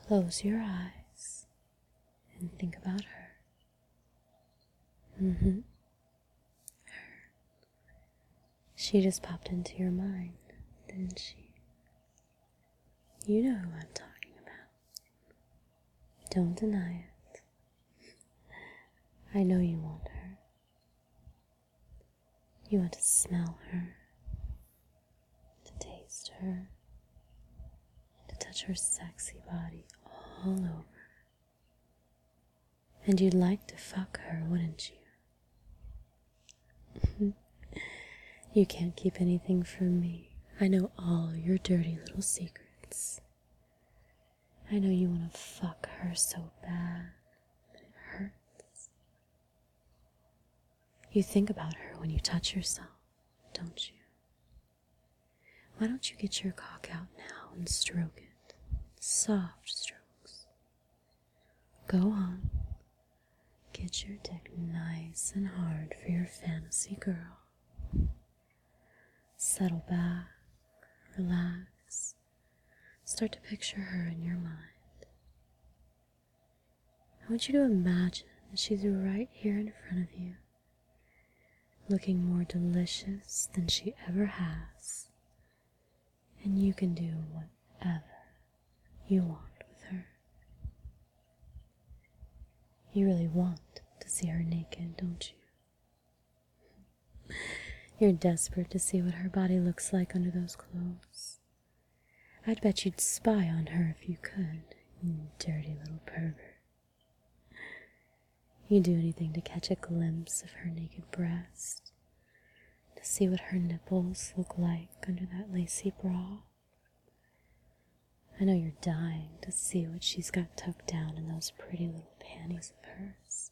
Close your eyes and think about her. Mm-hmm. She just popped into your mind, didn't she? You know who I'm talking about. Don't deny it. I know you want her. You want to smell her, to taste her, to touch her sexy body all over. And you'd like to fuck her, wouldn't you? You can't keep anything from me. I know all your dirty little secrets. I know you want to fuck her so bad that it hurts. You think about her when you touch yourself, don't you? Why don't you get your cock out now and stroke it? Soft strokes. Go on. Get your dick nice and hard for your fantasy girl. Settle back, relax, start to picture her in your mind. I want you to imagine that she's right here in front of you, looking more delicious than she ever has, and you can do whatever you want with her. You really want to see her naked, don't you? You're desperate to see what her body looks like under those clothes. I'd bet you'd spy on her if you could, you dirty little pervert. You'd do anything to catch a glimpse of her naked breast, to see what her nipples look like under that lacy bra. I know you're dying to see what she's got tucked down in those pretty little panties of hers.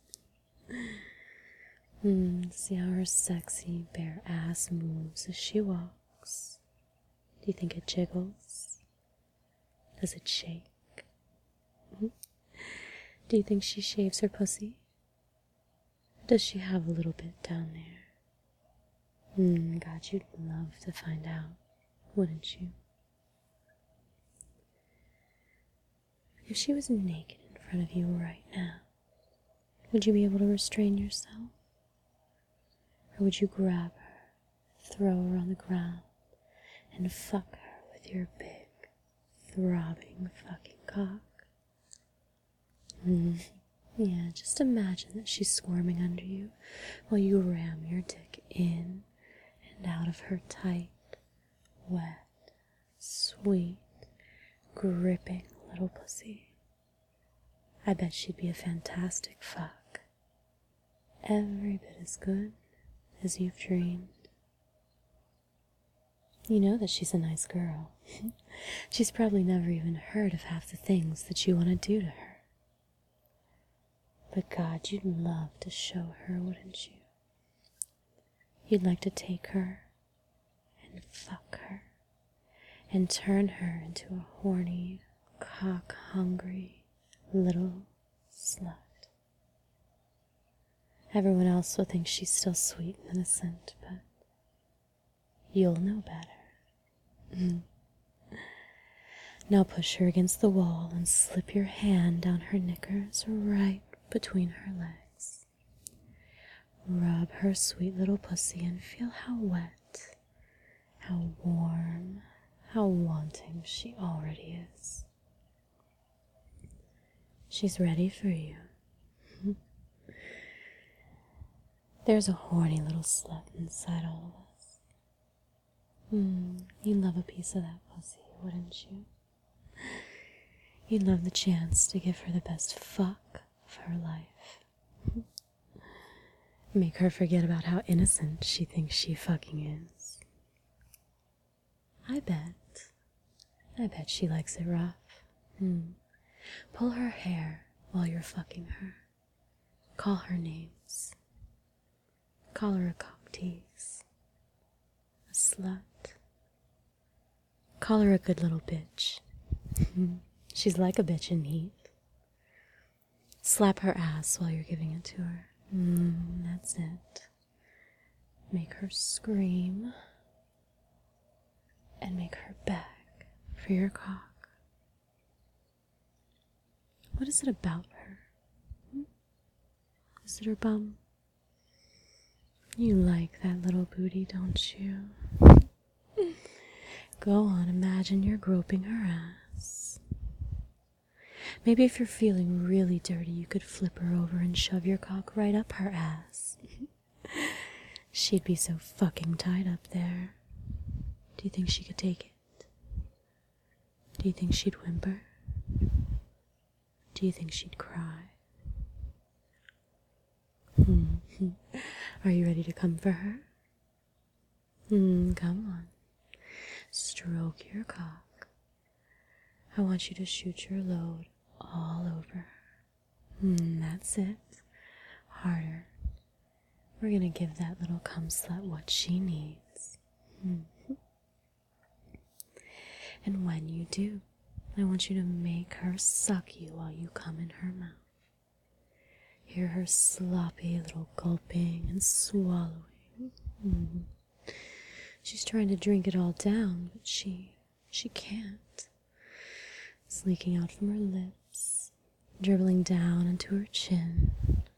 See how her sexy bare ass moves as she walks. Do you think it jiggles? Does it shake? Do you think she shaves her pussy? Does she have a little bit down there? God, you'd love to find out, wouldn't you? If she was naked in front of you right now, would you be able to restrain yourself? Or would you grab her, throw her on the ground, and fuck her with your big, throbbing fucking cock? Yeah, just imagine that she's squirming under you while you ram your dick in and out of her tight, wet, sweet, gripping little pussy. I bet she'd be a fantastic fuck. Every bit as good as you've dreamed. You know that she's a nice girl. She's probably never even heard of half the things that you want to do to her. But God, you'd love to show her, wouldn't you? You'd like to take her and fuck her and turn her into a horny, cock-hungry little slut. Everyone else will think she's still sweet and innocent, but you'll know better. Now push her against the wall and slip your hand down her knickers right between her legs. Rub her sweet little pussy and feel how wet, how warm, how wanting she already is. She's ready for you. There's a horny little slut inside all of us. You'd love a piece of that pussy, wouldn't you? You'd love the chance to give her the best fuck of her life. Make her forget about how innocent she thinks she fucking is. I bet she likes it rough. Pull her hair while you're fucking her. Call her names. Call her a cock tease. A slut. Call her a good little bitch. She's like a bitch in heat. Slap her ass while you're giving it to her. That's it. Make her scream. And make her beg for your cock. What is it about her? Is it her bum? You like that little booty, don't you? Go on, imagine you're groping her ass. Maybe if you're feeling really dirty, you could flip her over and shove your cock right up her ass. She'd be so fucking tight up there. Do you think she could take it? Do you think she'd whimper? Do you think she'd cry? Are you ready to come for her? Come on. Stroke your cock. I want you to shoot your load all over her. That's it. Harder. We're gonna give that little cum slut what she needs. And when you do, I want you to make her suck you while you come in her mouth. Hear her sloppy little gulping and swallowing. She's trying to drink it all down, but she can't. It's leaking out from her lips, dribbling down into her chin.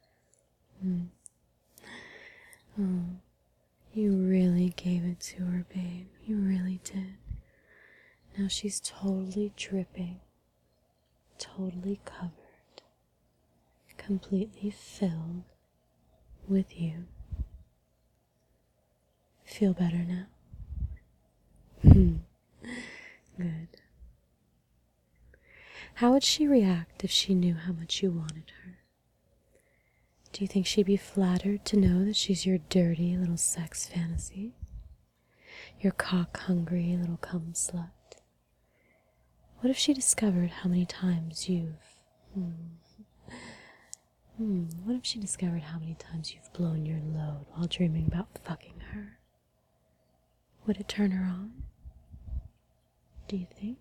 Oh, you really gave it to her, babe. You really did. Now she's totally dripping, totally covered, completely filled with you. Feel better now? Good. How would she react if she knew how much you wanted her? Do you think she'd be flattered to know that she's your dirty little sex fantasy? Your cock-hungry little cum slut? What if she discovered how many times you've... What if she discovered how many times you've blown your load while dreaming about fucking her? Would it turn her on? Do you think?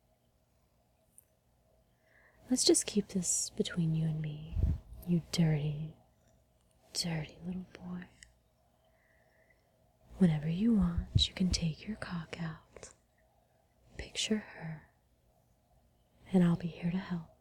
Let's just keep this between you and me, you dirty, dirty little boy. Whenever you want, you can take your cock out, picture her, and I'll be here to help.